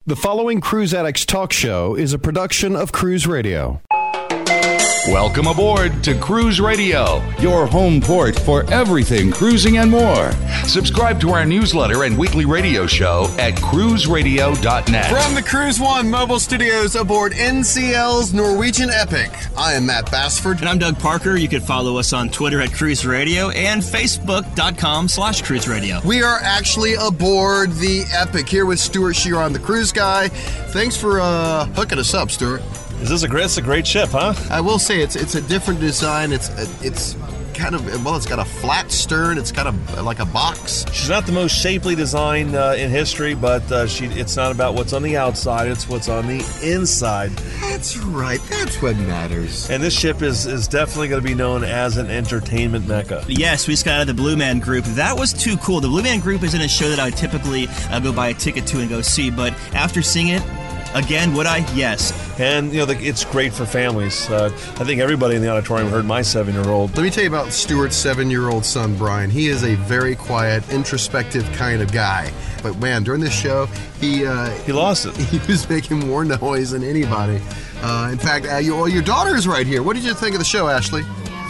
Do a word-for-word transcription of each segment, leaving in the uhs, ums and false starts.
The following Cruise Addicts Talk Show is a production of Cruise Radio. Welcome aboard to Cruise Radio, your home port for everything cruising and more. Subscribe to our newsletter and weekly radio show at cruise radio dot net. From the Cruise One mobile studios aboard N C L's Norwegian Epic, I am Matt Bassford. And I'm Doug Parker. You can follow us on Twitter at Cruise Radio and Facebook.com slash Cruise Radio. We are actually aboard the Epic here with Stuart Shearon, the cruise guy. Thanks for uh, hooking us up, Stuart. Is this a great, it's a great ship, huh? I will say it's it's a different design. It's it's kind of, well, it's got a flat stern. It's got a like a box. She's not the most shapely design uh, in history, but uh, she it's not about what's on the outside. It's what's on the inside. That's right. That's what matters. And this ship is, is definitely going to be known as an entertainment mecca. Yes, we just got out of the Blue Man Group. That was too cool. The Blue Man Group isn't a show that I would typically uh, go buy a ticket to and go see, but after seeing it, again, would I? Yes. And, you know, the, it's great for families. Uh, I think everybody in the auditorium heard my seven-year-old. Let me tell you about Stuart's seven-year-old son, Brian. He is a very quiet, introspective kind of guy. But, man, during this show, he... Uh, he lost it. He was making more noise than anybody. Uh, in fact, uh, you, well, your daughter's right here. What did you think of the show, Ashley?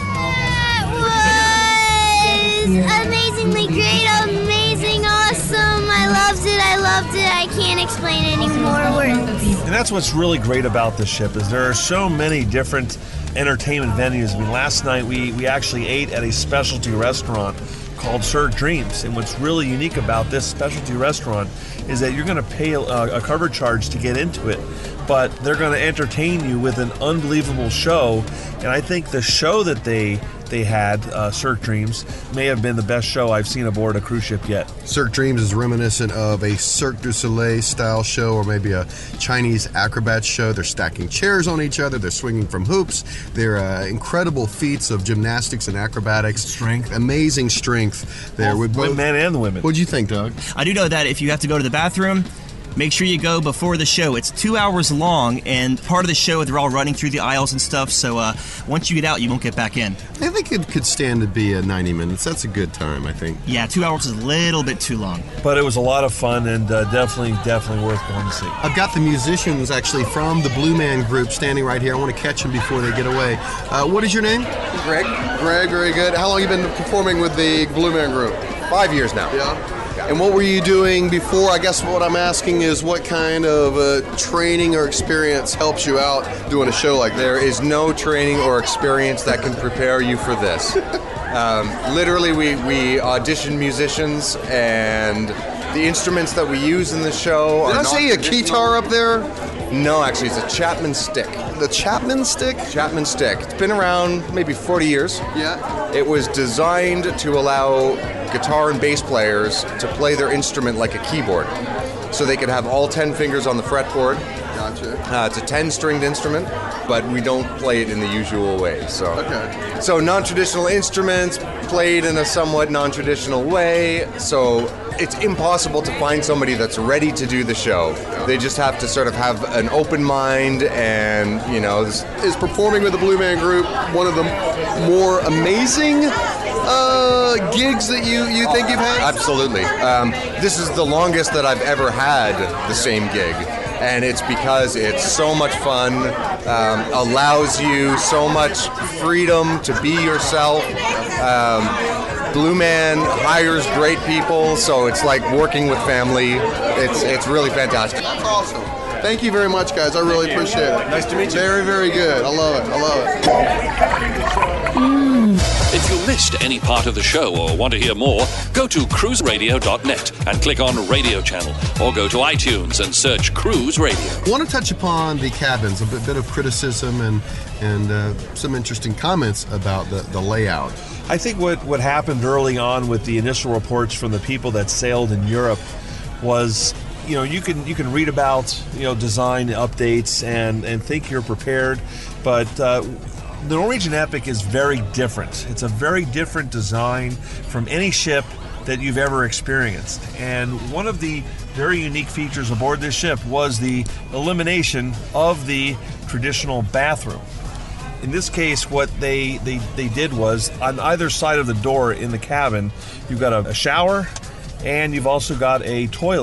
It was amazingly great, amazing, awesome. I loved it, I loved it. I can't explain any more words. And that's what's really great about this ship is there are so many different entertainment venues. I mean, last night we, we actually ate at a specialty restaurant called Sir Dreams. And what's really unique about this specialty restaurant is that you're going to pay a, a cover charge to get into it, but they're going to entertain you with an unbelievable show. And I think the show that they they had, uh, Cirque Dreams, may have been the best show I've seen aboard a cruise ship yet. Cirque Dreams is reminiscent of a Cirque du Soleil style show or maybe a Chinese acrobat show. They're stacking chairs on each other. They're swinging from hoops. They're uh, incredible feats of gymnastics and acrobatics. Strength. Amazing strength there. Both with both men and the women. What'd you think, Doug? I do know that if you have to go to the bathroom, make sure you go before the show. It's two hours long, and part of the show, they're all running through the aisles and stuff, so uh, once you get out, you won't get back in. I think it could stand to be uh, ninety minutes. That's a good time, I think. Yeah, two hours is a little bit too long. But it was a lot of fun and uh, definitely, definitely worth going to see. I've got the musicians, actually, from the Blue Man Group standing right here. I want to catch them before they get away. Uh, what is your name? Greg. Greg, very good. How long have you been performing with the Blue Man Group? Five years now. Yeah. And what were you doing before? I guess what I'm asking is what kind of uh, training or experience helps you out doing a show like that? There is no training or experience that can prepare you for this. um, literally, we, we audition musicians, and the instruments that we use in the show are Did I not see a traditional. guitar up there? No, actually, it's a Chapman stick. The Chapman stick? Chapman stick. It's been around maybe forty years. Yeah. It was designed to allow guitar and bass players to play their instrument like a keyboard. So they could have all ten fingers on the fretboard. Gotcha. Uh, it's a ten-stringed instrument, but we don't play it in the usual way. So, Okay. so non-traditional instruments played in a somewhat non-traditional way. So it's impossible to find somebody that's ready to do the show. They just have to sort of have an open mind and, you know... This, Is performing with the Blue Man Group one of the more amazing uh, gigs that you, you think you've had? Absolutely. Um, this is the longest that I've ever had the same gig. And it's because it's so much fun, um, allows you so much freedom to be yourself. Um, Blue Man hires great people, so it's like working with family. It's it's really fantastic. That's awesome. Thank you very much, guys. I really appreciate it. Nice to meet you. Very, very good. I love it. I love it. If you missed any part of the show or want to hear more, go to cruise radio dot net and click on Radio Channel, or go to iTunes and search Cruise Radio. I want to touch upon the cabins, a bit, bit of criticism and and uh, some interesting comments about the, the layout. I think what, what happened early on with the initial reports from the people that sailed in Europe was, you know, you can you can read about, you know, design updates and, and think you're prepared, but uh, the Norwegian Epic is very different. It's a very different design from any ship that you've ever experienced. And one of the very unique features aboard this ship was the elimination of the traditional bathroom. In this case, what they, they, they did was, on either side of the door in the cabin, you've got a, a shower, and you've also got a toilet.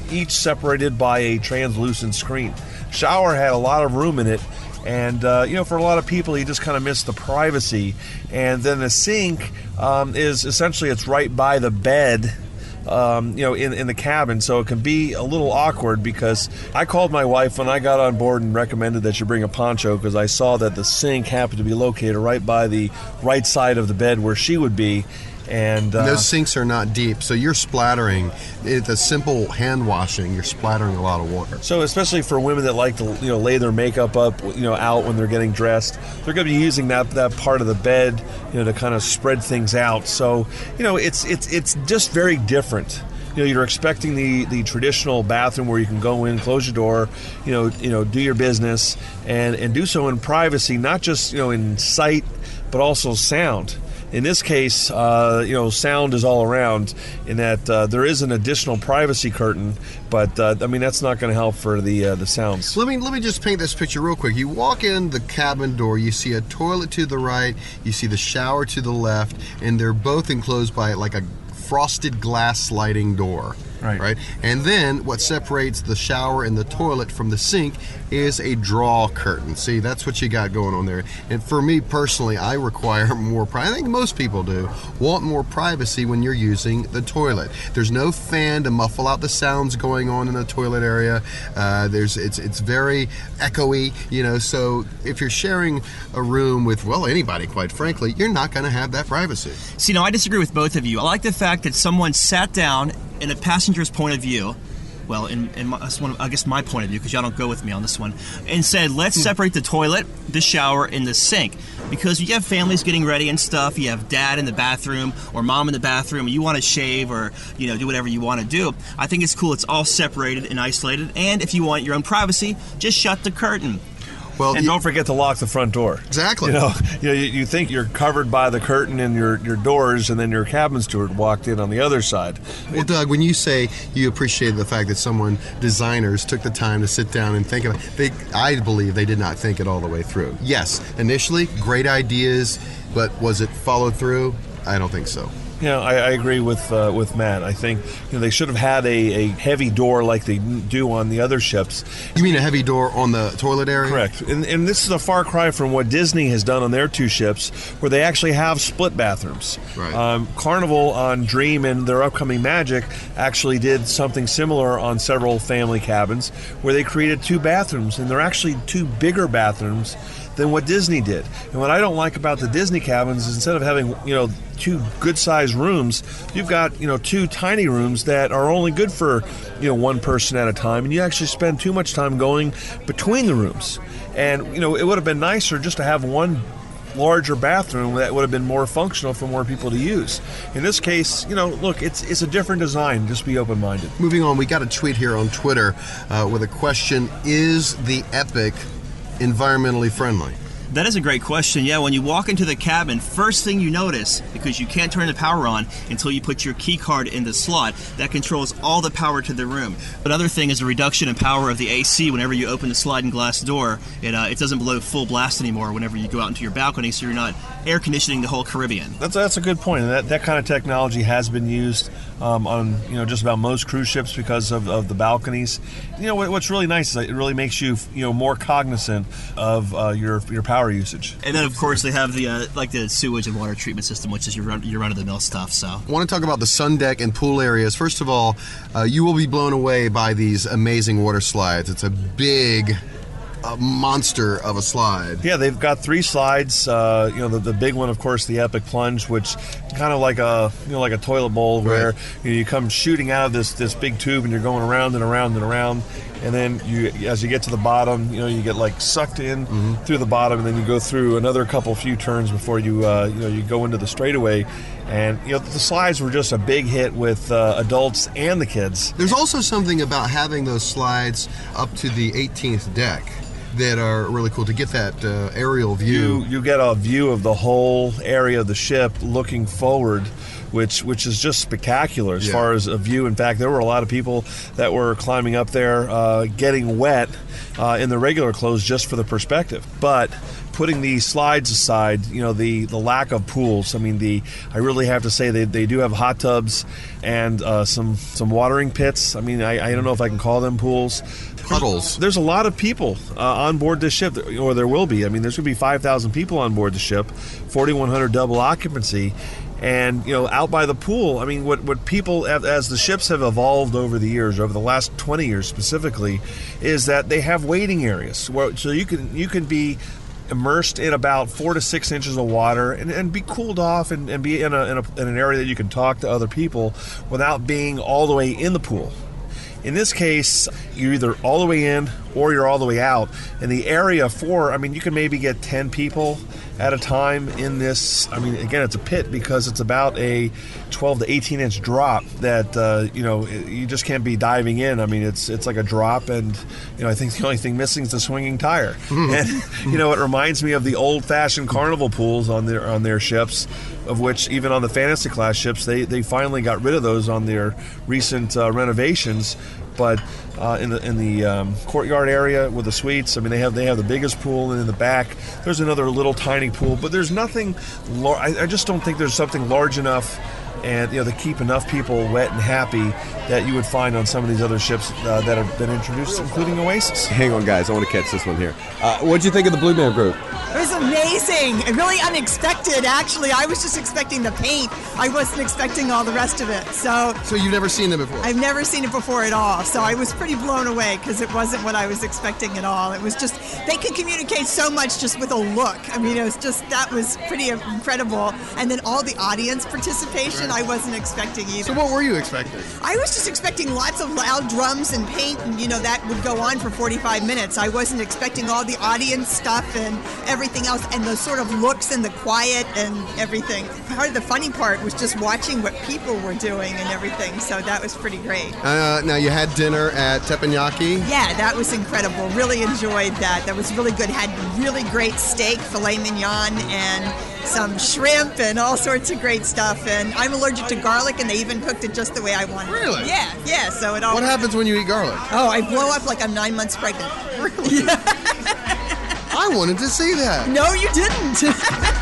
each separated by a translucent screen. Shower had a lot of room in it, and uh, you know, for a lot of people, you just kind of miss the privacy. And then the sink um, is essentially it's right by the bed. Um, you know, in, in the cabin, so it can be a little awkward because I called my wife when I got on board and recommended that she bring a poncho because I saw that the sink happened to be located right by the right side of the bed where she would be. And, uh, and those sinks are not deep, so you're splattering. It's a simple hand washing. You're splattering a lot of water. So, especially for women that like to, you know, lay their makeup up, you know, out when they're getting dressed, they're going to be using that that part of the bed, you know, to kind of spread things out. So, you know, it's it's it's just very different. You know, you're expecting the, the traditional bathroom where you can go in, close your door, you know, you know, do your business, and and do so in privacy, not just, you know, in sight, but also sound. In this case, uh, you know, sound is all around in that uh, there is an additional privacy curtain, but uh, I mean that's not going to help for the uh, the sounds. Let me let me just paint this picture real quick. You walk in the cabin door, you see a toilet to the right, you see the shower to the left, and they're both enclosed by like a frosted glass sliding door. Right. Right. And then what separates the shower and the toilet from the sink is a draw curtain. See, that's what you got going on there. And for me personally, I require more privacy. I think most people do want more privacy when you're using the toilet. There's no fan to muffle out the sounds going on in the toilet area. Uh, there's it's it's very echoey, you know. So if you're sharing a room with well anybody, quite frankly, you're not going to have that privacy. See, no, I disagree with both of you. I like the fact that someone sat down in a passenger's point of view, well, in, in my, that's one of, I guess my point of view, because y'all don't go with me on this one, and said, let's separate the toilet, the shower, and the sink. Because you have families getting ready and stuff, you have dad in the bathroom, or mom in the bathroom, and you want to shave or, you know, do whatever you want to do. I think it's cool it's all separated and isolated, and if you want your own privacy, just shut the curtain. Well, and you, don't forget to lock the front door. Exactly. You know, you know, you, you think you're covered by the curtain and your, your doors, and then your cabin steward walked in on the other side. Well, Doug, when you say you appreciate the fact that someone, designers, took the time to sit down and think about it, they, I believe they did not think it all the way through. Yes, initially, great ideas, but was it followed through? I don't think so. You know, I, I agree with uh, with Matt. I think you know, they should have had a, a heavy door like they do on the other ships. You mean a heavy door on the toilet area? Correct. And, and this is a far cry from what Disney has done on their two ships, where they actually have split bathrooms. Right. Um, Carnival on Dream and their upcoming Magic actually did something similar on several family cabins, where they created two bathrooms, and they're actually two bigger bathrooms than what Disney did. And what I don't like about the Disney cabins is instead of having, you know, two good-sized rooms, you've got, you know, two tiny rooms that are only good for, you know, one person at a time, and you actually spend too much time going between the rooms. And, you know, it would have been nicer just to have one larger bathroom that would have been more functional for more people to use. In this case, you know, look, it's it's a different design. Just be open-minded. Moving on, we got a tweet here on Twitter uh, with a question: is the Epic environmentally friendly? That is a great question. Yeah, when you walk into the cabin, first thing you notice, because you can't turn the power on until you put your key card in the slot, that controls all the power to the room. Another thing is a reduction in power of the A C. Whenever you open the sliding glass door, it uh, it doesn't blow full blast anymore whenever you go out into your balcony, so you're not air conditioning the whole Caribbean. That's that's a good point. And that, that kind of technology has been used um, on you know just about most cruise ships because of, of the balconies. You know what, what's really nice is that it really makes you you know more cognizant of uh, your your power usage. And then of course they have the uh, like the sewage and water treatment system, which is your run, your run-of-the-mill stuff. So I want to talk about the sun deck and pool areas. First of all, uh, you will be blown away by these amazing water slides. It's a big a monster of a slide. Yeah, they've got three slides. Uh, you know, the, the big one, of course, the Epic Plunge, which kind of like a you know like a toilet bowl where Right. you, know, you come shooting out of this this big tube and you're going around and around and around, and then you as you get to the bottom, you know, you get like sucked in Mm-hmm. through the bottom, and then you go through another couple few turns before you uh, you know you go into the straightaway. And you know the slides were just a big hit with uh, adults and the kids. There's also something about having those slides up to the eighteenth deck that are really cool to get that uh, aerial view. You, you get a view of the whole area of the ship looking forward, which which is just spectacular as Yeah. far as a view. In fact, there were a lot of people that were climbing up there, uh, getting wet uh, in the regular clothes just for the perspective. But putting the slides aside, you know, the, the lack of pools. I mean, the I really have to say they, they do have hot tubs and uh, some some watering pits. I mean, I, I don't know if I can call them pools. Puddles. There's a lot of people uh, on board this ship, or there will be. I mean, there's going to be five thousand people on board the ship, forty-one hundred double occupancy. And, you know, out by the pool, I mean, what, what people, as the ships have evolved over the years, over the last twenty years specifically, is that they have waiting areas. Where, so you can you can be immersed in about four to six inches of water and, and be cooled off and, and be in, a, in, a, in an area that you can talk to other people without being all the way in the pool. In this case, you're either all the way in or you're all the way out. And the area for, I mean, you can maybe get ten people at a time in this. I mean, again, it's a pit because it's about a twelve to eighteen inch drop that, uh, you know, you just can't be diving in. I mean, it's it's like a drop, and, you know, I think the only thing missing is the swinging tire. And, you know, it reminds me of the old-fashioned carnival pools on their on their ships, of which even on the Fantasy class ships, they, they finally got rid of those on their recent uh, renovations. But uh, in the in the um, courtyard area with the suites, I mean, they have they have the biggest pool, and in the back there's another little tiny pool. But there's nothing. Lar- I, I just don't think there's something large enough, and you know, to keep enough people wet and happy that you would find on some of these other ships uh, that have been introduced, including Oasis. Hang on, guys. I want to catch this one here. Uh, what did you think of the Blue Man Group? It was amazing. Really unexpected, actually. I was just expecting the paint. I wasn't expecting all the rest of it. So So you've never seen them before? I've never seen it before at all. So I was pretty blown away because it wasn't what I was expecting at all. It was just, they could communicate so much just with a look. I mean, it was just, that was pretty incredible. And then all the audience participation, I wasn't expecting either. So what were you expecting? I was just expecting lots of loud drums and paint, and you know, that would go on for forty-five minutes. I wasn't expecting all the audience stuff and everything else, and the sort of looks and the quiet and everything. Part of the funny part was just watching what people were doing and everything, so that was pretty great. Uh, now, you had dinner at Teppanyaki. Yeah, that was incredible. Really enjoyed that. That was really good. Had really great steak, filet mignon, and some shrimp and all sorts of great stuff. And I'm allergic to garlic, and they even cooked it just the way I wanted. Really? Yeah, yeah. So it all. What happens when you eat garlic? Oh, I blow up like I'm nine months pregnant. Really? I wanted to see that. No, you didn't.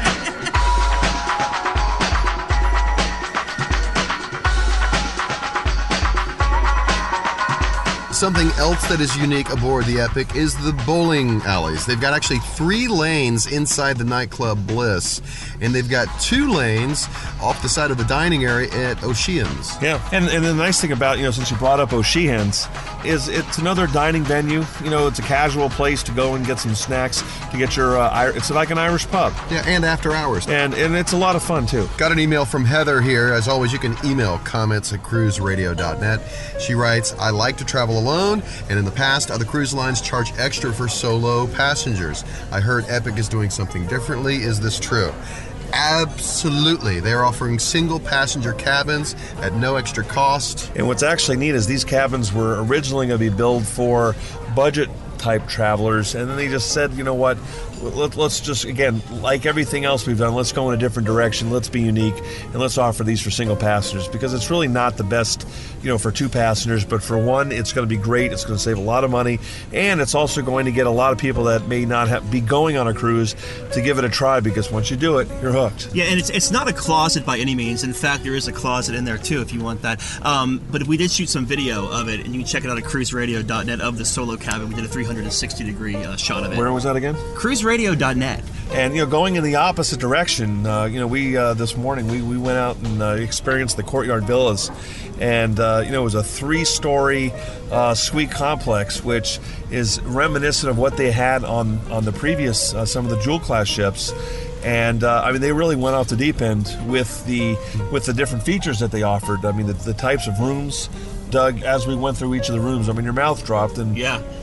Something else that is unique aboard the Epic is the bowling alleys. They've got actually three lanes inside the nightclub Bliss, and they've got two lanes off the side of the dining area at O'Sheehan's. Yeah, and and the nice thing about, you know, since you brought up O'Sheehan's, is it's another dining venue. You know, it's a casual place to go and get some snacks, to get your, uh, Ir- it's like an Irish pub. Yeah, and after hours. And and it's a lot of fun, too. Got an email from Heather here. As always, you can email comments at cruise radio dot net. She writes, I like to travel alone, and in the past, other cruise lines charge extra for solo passengers. I heard Epic is doing something differently. Is this true? Absolutely. They're offering single passenger cabins at no extra cost. And what's actually neat is these cabins were originally going to be built for budget type travelers, and then they just said, you know what, Let, let's just, again, like everything else we've done, let's go in a different direction, let's be unique, and let's offer these for single passengers, because it's really not the best, you know, for two passengers, but for one, it's going to be great, it's going to save a lot of money, and it's also going to get a lot of people that may not have, be going on a cruise to give it a try, because once you do it, you're hooked. Yeah, and it's it's not a closet by any means. In fact, there is a closet in there too if you want that. Um, but we did shoot some video of it, and you can check it out at cruise radio dot net of the solo cabin. We did a three hundred sixty degree uh, shot of it. Where was that again? cruise radio dot net. And, you know, going in the opposite direction, uh, you know, we, uh, this morning, we, we went out and uh, experienced the Courtyard Villas. And, uh, you know, it was a three-story uh, suite complex, which is reminiscent of what they had on, on the previous, uh, some of the Jewel-class ships. And, uh, I mean, they really went off the deep end with the with the different features that they offered. I mean, the, the types of rooms. Doug, as we went through each of the rooms, I mean, your mouth dropped, and yeah,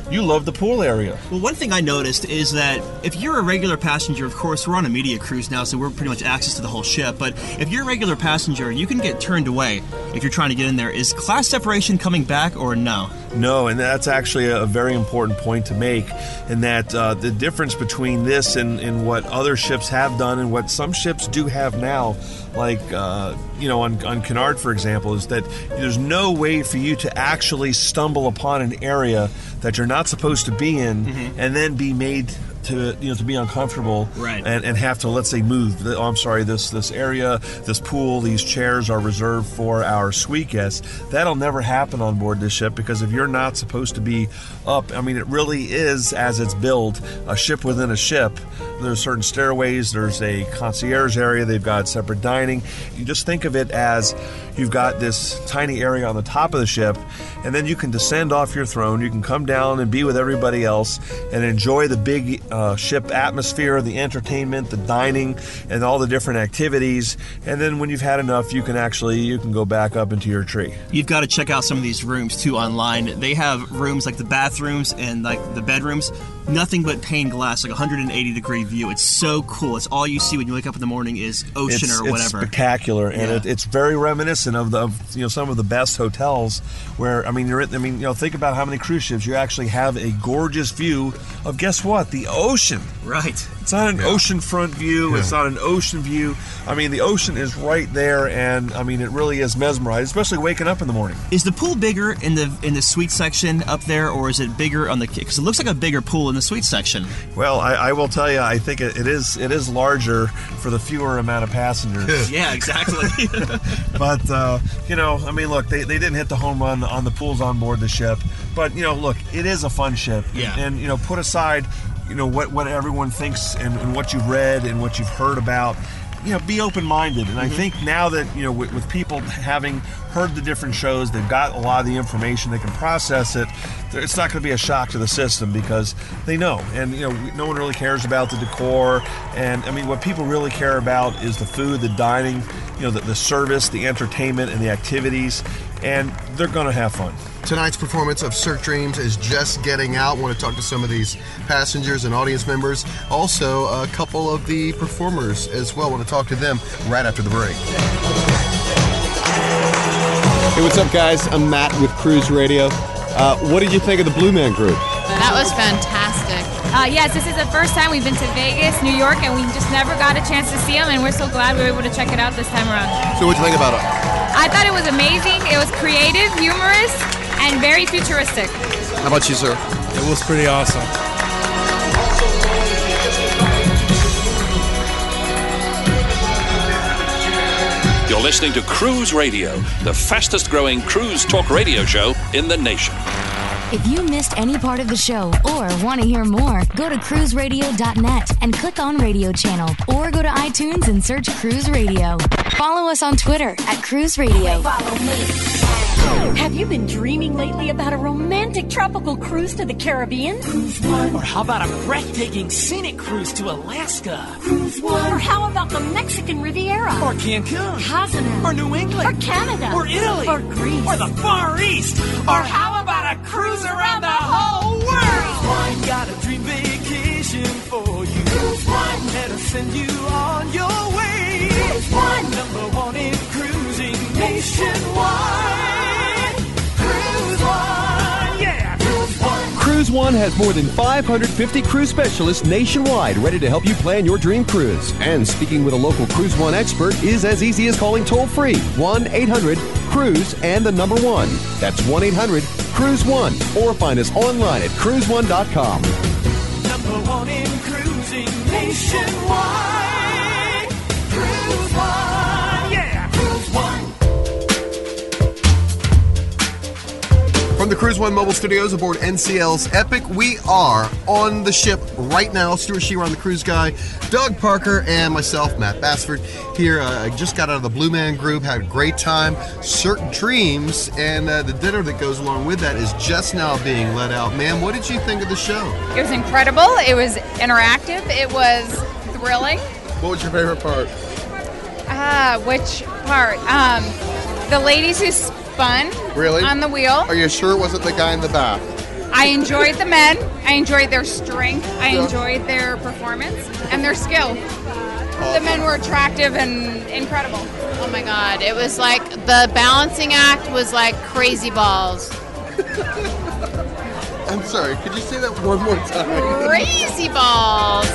you love the pool area. Well, one thing I noticed is that if you're a regular passenger, of course, we're on a media cruise now, so we're pretty much access to the whole ship. But if you're a regular passenger, you can get turned away if you're trying to get in there. Is class separation coming back or no? No, and that's actually a very important point to make, in that uh, the difference between this and, and what other ships have done and what some ships do have now, like, uh, you know, on, on Cunard, for example, is that there's no way for you to actually stumble upon an area that you're not supposed to be in mm-hmm. and then be made to, you know, to be uncomfortable right. and, and have to, let's say, move. Oh, I'm sorry, this this area, this pool, these chairs are reserved for our suite guests. That'll never happen on board this ship, because if you're not supposed to be up, I mean, it really is, as it's built, a ship within a ship. There's certain stairways, there's a concierge area, they've got separate dining. You just think of it as you've got this tiny area on the top of the ship, and then you can descend off your throne, you can come down and be with everybody else and enjoy the big uh, ship atmosphere, the entertainment, the dining, and all the different activities. And then when you've had enough, you can actually, you can go back up into your tree. You've got to check out some of these rooms too online. They have rooms like the bathrooms and like the bedrooms, nothing but pane glass, like one hundred eighty degree view. It's so cool. It's all you see when you wake up in the morning is ocean it's, or whatever. It's spectacular, and yeah. it, it's very reminiscent of the, of, you know, some of the best hotels. Where I mean, you're, I mean, you know, think about how many cruise ships you actually have a gorgeous view of. Guess what? The ocean. Right. It's not an yeah. oceanfront view. Yeah. It's not an ocean view. I mean, the ocean is right there, and I mean, it really is mesmerizing, especially waking up in the morning. Is the pool bigger in the in the suite section up there, or is it bigger on the? Because it looks like a bigger pool in the suite section. Well, I, I will tell you, I think it, it is it is larger for the fewer amount of passengers. Yeah, exactly. But uh, you know, I mean, look, they, they didn't hit the home run on the pools on board the ship, but you know, look, it is a fun ship. Yeah. And, and you know, put aside, you know, what what everyone thinks and, and what you've read and what you've heard about. You know, be open-minded. And mm-hmm. I think now that, you know, with, with people having heard the different shows, they've got a lot of the information, they can process it, it's not going to be a shock to the system, because they know. And, you know, no one really cares about the decor. And, I mean, what people really care about is the food, the dining, you know, the, the service, the entertainment, and the activities. And they're going to have fun. Tonight's performance of Cirque Dreams is just getting out. I want to talk to some of these passengers and audience members. Also, a couple of the performers as well. I want to talk to them right after the break. Hey, what's up, guys? I'm Matt with Cruise Radio. Uh, what did you think of the Blue Man Group? That was fantastic. Uh, yes, this is the first time we've been to Vegas, New York, and we just never got a chance to see them, and we're so glad we were able to check it out this time around. So what'd you think about it? I thought it was amazing. It was creative, humorous, and very futuristic. How about you, sir? It was pretty awesome. You're listening to Cruise Radio, the fastest growing cruise talk radio show in the nation. If you missed any part of the show or want to hear more, go to cruise radio dot net and click on Radio Channel, or go to iTunes and search Cruise Radio. Follow us on Twitter at Cruise Radio. Follow me. Have you been dreaming lately about a romantic tropical cruise to the Caribbean? Cruise One. Or how about a breathtaking scenic cruise to Alaska? Cruise One. Or how about the Mexican Riviera? Or Cancun? Cozumel? Or New England? Or Canada? Or Italy? Or Greece? Or the Far East? Or how about a cruise around the whole world? Cruise One. Got a dream vacation for you. Cruise One. Let us send you on your way. Cruise One. Number one in cruising nationwide. Cruise One has more than five hundred fifty cruise specialists nationwide ready to help you plan your dream cruise. And speaking with a local Cruise One expert is as easy as calling toll-free one eight hundred cruise and the number one. That's one eight hundred cruise one. Or find us online at cruise one dot com. Number one in cruising nationwide. Cruise One. Yeah, Cruise One. From the Cruise One Mobile Studios aboard N C L's Epic, we are on the ship right now. Stuart Shearer, the cruise guy, Doug Parker, and myself, Matt Bassford. Here, uh, I just got out of the Blue Man Group, had a great time. Cirque Dreams, and uh, the dinner that goes along with that is just now being let out. Ma'am, what did you think of the show? It was incredible. It was interactive. It was thrilling. What was your favorite part? Ah, which part? Um, the ladies who spun really? on the wheel. Are you sure it wasn't the guy in the bath? I enjoyed the men. I enjoyed their strength. I enjoyed their performance and their skill. The men were attractive and incredible. Oh my God. It was like the balancing act was like crazy balls. I'm sorry, could you say that one more time? Crazy balls.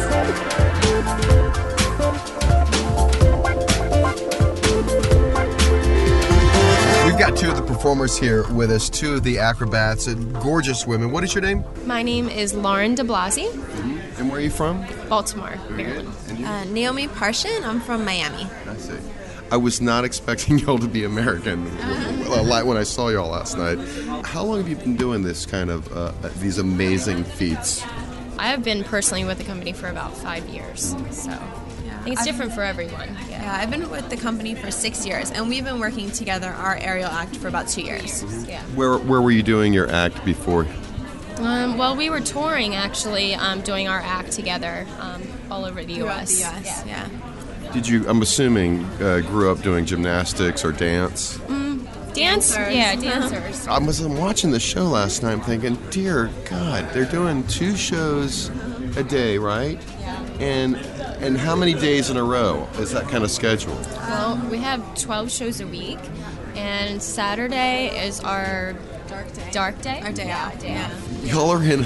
We've got two of the performers here with us, two of the acrobats, and gorgeous women. What is your name? My name is Lauren DeBlasi, Mm-hmm. And where are you from? Baltimore, Maryland. Uh, Naomi Parshin, I'm from Miami. I see. I was not expecting y'all to be American like when I saw y'all last night. How long have you been doing this kind of, uh, these amazing feats? I have been personally with the company for about five years, so I think it's I've- different for everyone. Yeah, I've been with the company for six years, and we've been working together our aerial act for about two years. Yeah. Where where were you doing your act before? Um, well, we were touring actually, um, doing our act together um, all over the U Throughout S the U S, yeah. Did you, I'm assuming, uh, grew up doing gymnastics or dance? Mm, dance, Dancers. yeah, dancers. I was I'm watching the show last night, I'm thinking, dear God, they're doing two shows a day, right? And and how many days in a row is that kind of schedule? Well, we have twelve shows a week, and Saturday is our dark day. Dark day. Our day yeah, out, Day yeah. out. Y'all are in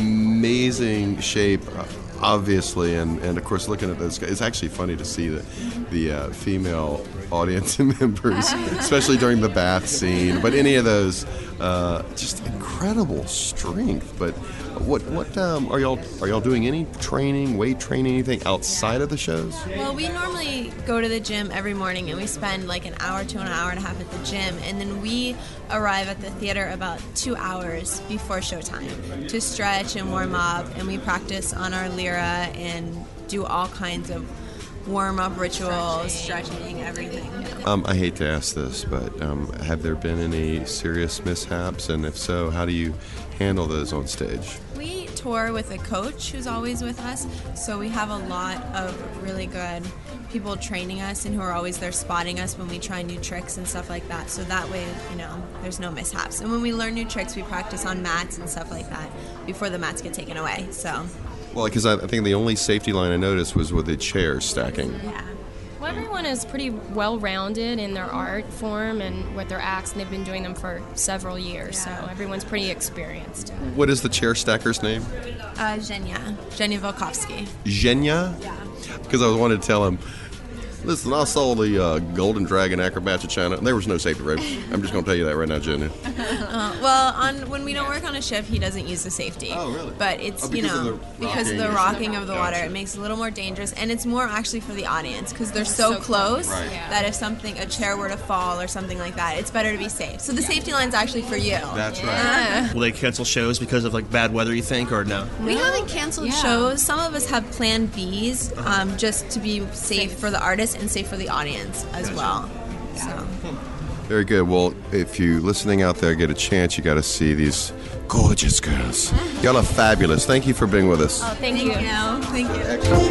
amazing shape, uh, obviously, and, and of course, looking at those guys, it's actually funny to see the the uh, female audience members, especially during the bath scene. But any of those, uh, just incredible strength. But what what um, are y'all are y'all doing? Any training, weight training, anything outside of the shows? Well, we normally go to the gym every morning, and we spend like an hour to an hour and a half at the gym, and then we arrive at the theater about two hours before showtime to stretch and warm up, and we practice on our lyra and do all kinds of warm-up rituals, stretching, everything. Um, I hate to ask this, but um, have there been any serious mishaps? And if so, how do you handle those on stage? We tour with a coach who's always with us, so we have a lot of really good people training us and who are always there spotting us when we try new tricks and stuff like that. So that way, you know, there's no mishaps. And when we learn new tricks, we practice on mats and stuff like that before the mats get taken away. So. Well, because I, I think the only safety line I noticed was with the chairs stacking. Yeah. Well, everyone is pretty well-rounded in their art form and with their acts, and they've been doing them for several years, so everyone's pretty experienced. What is the chair stacker's name? Uh, Zhenya. Zhenya Volkovsky. Zhenya? Yeah. Because I wanted to tell him, listen, I saw the uh, Golden Dragon Acrobats of China, and there was no safety ropes. I'm just going to tell you that right now, Zhenya. Uh, well, on when we don't work on a ship, he doesn't use the safety. Oh, really? But it's, Oh, you because know, of the because of the rocking. rocking of the water, Gotcha. it makes it a little more dangerous, and it's more actually for the audience because they're It's so, so close close. Right. Yeah. that if something, a chair were to fall or something like that, it's better to be safe. So the safety line's actually for you. That's Yeah. Will they cancel shows because of like bad weather? You think, or no? We haven't canceled Yeah. shows. Some of us have planned Bs um, just to be safe for the artist and safe for the audience as well. So. Very good. Well, if you listening out there get a chance, you got to see these gorgeous girls. Y'all are fabulous. Thank you for being with us. Oh, thank, you. Thank you.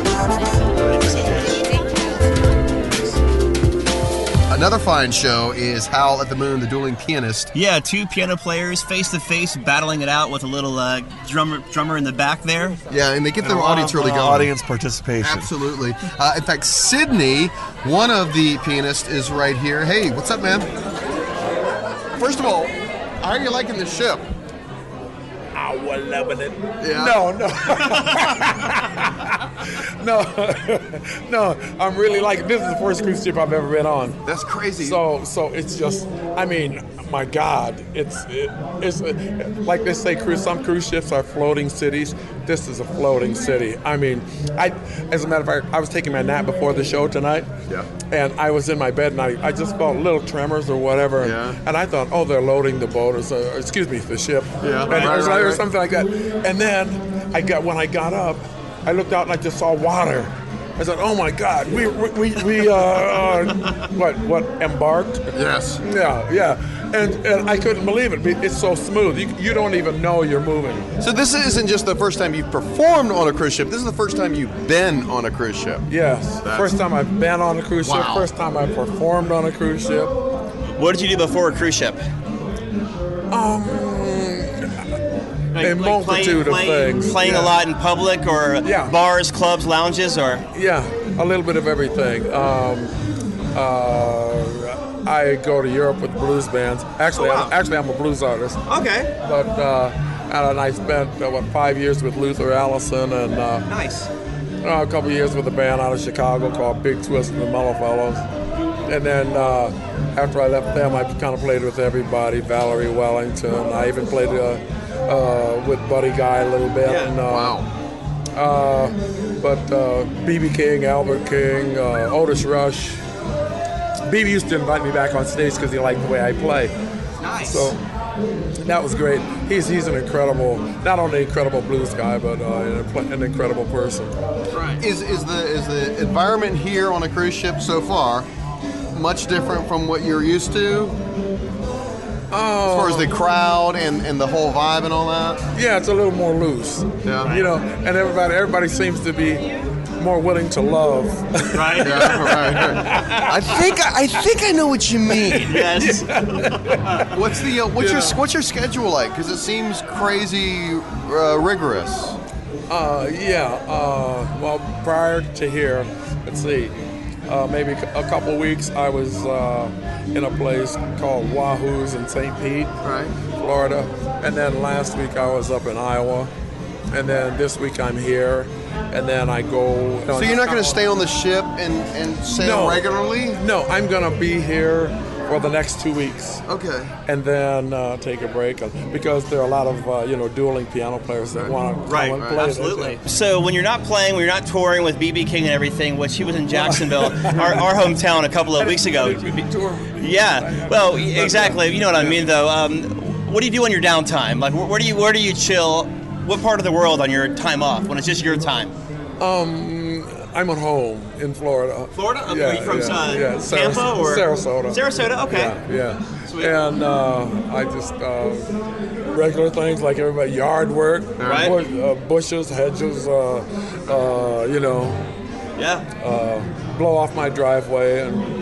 Another fine show is Howl at the Moon, the Dueling Pianist. Yeah, two piano players face to face, battling it out with a little uh, drummer drummer in the back there. Yeah, and they get And their a lot audience of, really uh, going. audience participation. Absolutely. Uh, in fact, Sydney, one of the pianists, is right here. Hey, what's up, man? First of all, how are you liking the ship? I was loving it. Yeah. No, no. no, no. I'm really like this is the first cruise ship I've ever been on. That's crazy. So, so it's just. I mean, my God, it's it, it's uh, like they say. Cruise. Some cruise ships are floating cities. This is a floating city. I mean, I. As a matter of fact, I was taking my nap before the show tonight. Yeah. And I was in my bed and I, I just felt little tremors or whatever. Yeah. And I thought, oh, they're loading the boat or, so, or excuse me, the ship. Yeah. And Right, or, right, or right. something like that. And then I got when I got up, I looked out and I just saw water. I said, "Oh my God, we we we, we uh, uh, what what embarked?" Yes. Yeah, yeah. And and I couldn't believe it. It's so smooth. You you don't even know you're moving. So this isn't just the first time you've performed on a cruise ship. This is the first time you've been on a cruise ship. Yes. That's- First time I've been on a cruise ship. Wow. First time I performed on a cruise ship. What did you do before a cruise ship? Um, Like- a like multitude playing, of things. Playing yeah. a lot in public, or Yeah. bars, clubs, lounges, or Yeah, a little bit of everything. Um, uh, I go to Europe with blues bands. Actually, Oh, wow. I'm, actually, I'm a blues artist. Okay. But uh, and I spent uh, what five years with Luther Allison and uh, nice. uh, a couple years with a band out of Chicago called Big Twist and the Mellow Fellows. And then uh, after I left them, I kind of played with everybody. Valerie Wellington. I even played uh, uh, with Buddy Guy a little bit. Yeah. And, uh, Wow. Uh, but uh, B B King, Albert King, uh, Otis Rush. B B used to invite me back on stage because he liked the way I play. Nice. So that was great. He's he's an incredible, not only an incredible blues guy, but uh, an, an incredible person. Right. Is is the is the environment here on a cruise ship so far much different from what you're used to? Oh. As far as the crowd and, and the whole vibe and all that? Yeah, it's a little more loose. Yeah. You know, and everybody everybody seems to be more willing to love. Right. Yeah, right. I think I think I know what you mean. Yes. What's the uh, what's Yeah. your what's your schedule like? Because it seems crazy uh, rigorous. Uh, yeah. Uh, well, prior to here, let's see, uh, maybe a couple weeks, I was uh, in a place called Wahoo's in Saint Pete, right, Florida, and then last week I was up in Iowa, and then this week I'm here, and then I go. So you're not going to stay on the ship and, and sail No. regularly? No, I'm going to be here for the next two weeks. Okay. And then uh, take a break uh, because there are a lot of uh, you know dueling piano players that want to Right, come and right, play. absolutely. So when you're not playing, when you're not touring with B B King and everything, which he was in Jacksonville, our, our hometown, a couple of weeks ago. Yeah, well, exactly. You know what I mean, though. Um, what do you do on your downtime? Like, where, where do you where do you chill? What part of the world on your time off when it's just your time? Um, I'm at home in Florida. Florida? Okay, Yeah, are you from yeah, uh, yeah. Tampa Saras- or Sarasota? Sarasota, okay. Yeah, yeah. Sweet. And uh, I just uh, regular things like everybody, yard work, Right. bush, uh, bushes, hedges, uh, uh, you know. Yeah. Uh, blow off my driveway and.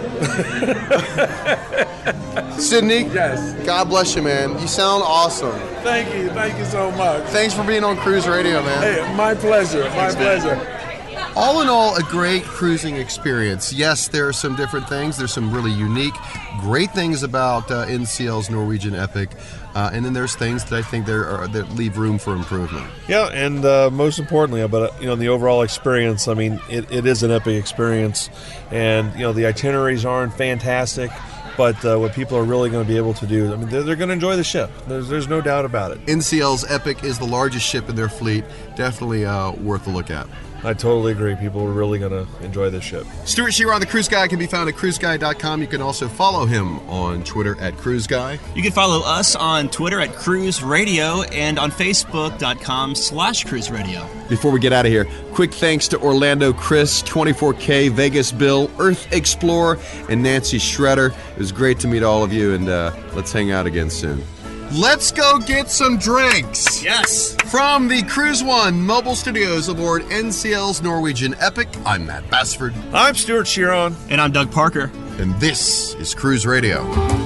Sydney? Yes. God bless you, man. You sound awesome. Thank you, thank you so much. Thanks for being on Cruise Radio, man. Hey, my pleasure, my Thanks, man. pleasure. All in all, a great cruising experience. Yes, there are some different things. There's some really unique, great things about uh, N C L's Norwegian Epic, uh, and then there's things that I think there are that leave room for improvement. Yeah, and uh, most importantly, but you know, the overall experience. I mean, it, it is an epic experience, and you know, the itineraries aren't fantastic, but uh, what people are really going to be able to do, I mean, they're, they're going to enjoy the ship. There's, there's no doubt about it. N C L's Epic is the largest ship in their fleet. Definitely uh, worth a look at. I totally agree. People are really going to enjoy this ship. Stuart Shearer, the Cruise Guy, can be found at cruise guy dot com. You can also follow him on Twitter at Cruise Guy. You can follow us on Twitter at Cruise Radio and on Facebook.com slash Cruise Radio. Before we get out of here, quick thanks to Orlando Chris, twenty-four K, Vegas Bill, Earth Explorer, and Nancy Shredder. It was great to meet all of you, and uh, let's hang out again soon. Let's go get some drinks. Yes. From the Cruise One mobile studios aboard N C L's Norwegian Epic, I'm Matt Bassford. I'm Stuart Shearon. And I'm Doug Parker. And this is Cruise Radio.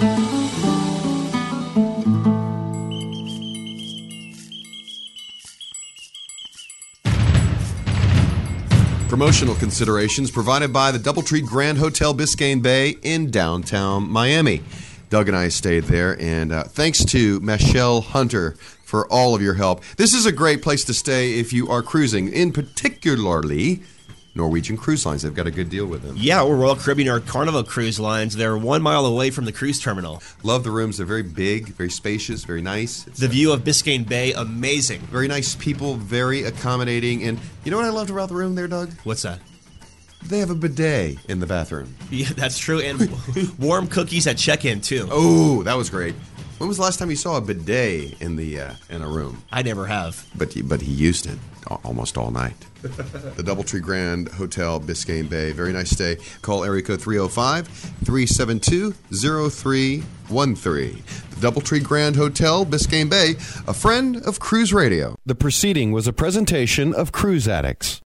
Promotional considerations provided by the Doubletree Grand Hotel Biscayne Bay in downtown Miami. Doug and I stayed there, and uh, thanks to Michelle Hunter for all of your help. This is a great place to stay if you are cruising, in particularly Norwegian Cruise Lines. They've got a good deal with them. Yeah, we're Royal Caribbean or Carnival Cruise Lines. They're one mile away from the cruise terminal. Love the rooms. They're very big, very spacious, very nice. It's the view of Biscayne Bay, amazing. Very nice people, very accommodating. And you know what I loved about the room there, Doug? What's that? They have a bidet in the bathroom. Yeah, that's true. And warm cookies at check-in, too. Oh, that was great. When was the last time you saw a bidet in the uh, in a room? I never have. But he, but he used it almost all night. The Doubletree Grand Hotel, Biscayne Bay. Very nice stay. Call area code three oh five, three seven two, oh three one three. The Doubletree Grand Hotel, Biscayne Bay, a friend of Cruise Radio. The proceeding was a presentation of Cruise Addicts.